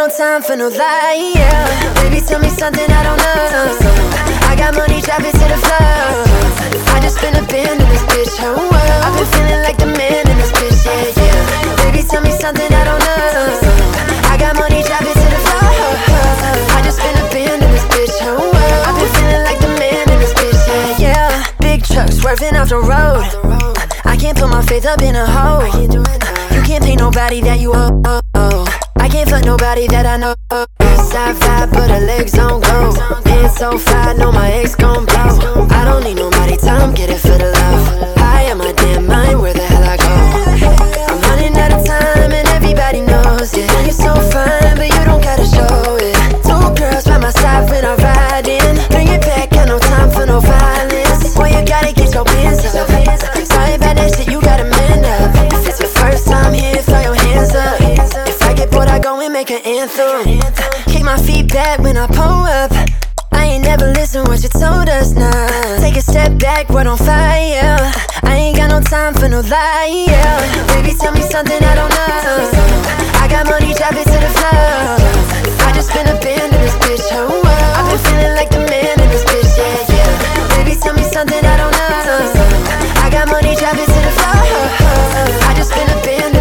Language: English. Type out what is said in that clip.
no time for no lie, yeah. Baby, tell me something I don't know. I got money, drop it to the floor. I just been a band in this bitch, oh well. I've been feeling like the man in this bitch, yeah, yeah. Baby, tell me something I don't know. I got money, drop it to the floor. I just been a band in this bitch, oh well. I've been feeling like the man in this bitch, yeah, yeah. Big truck swerving off the road. I can't put my faith up in a hoe. You can't pay nobody that you owe. I can't fuck nobody that I know. Side vibe, but her legs don't go. Pants so fly, know my ex gon' blow. I don't need nobody, tell him get it for the love. I am my damn mind, where the hell I go? I'm running out of time and everybody knows it. You're so fine, but you don't gotta show it. Two girls by my side when I ride in. Bring it back, got no time for no violence. Boy, you gotta get your hands up. Sorry about that shit, you gotta man up. If it's your first time here, throw your hands up. If I get bored, I go and make an anthem. Kick my feet back when I pull up. I ain't never listen what you told us now. Take a step back, we're on fire. I ain't got no time for no lie, yeah. Baby, tell me something I don't know. I got money, drop it to the floor. I just been a band in this bitch, oh well. I've been feeling like the man in this bitch, yeah, yeah. Baby, tell me something I don't know. I got money, drop it to the floor. I just been a band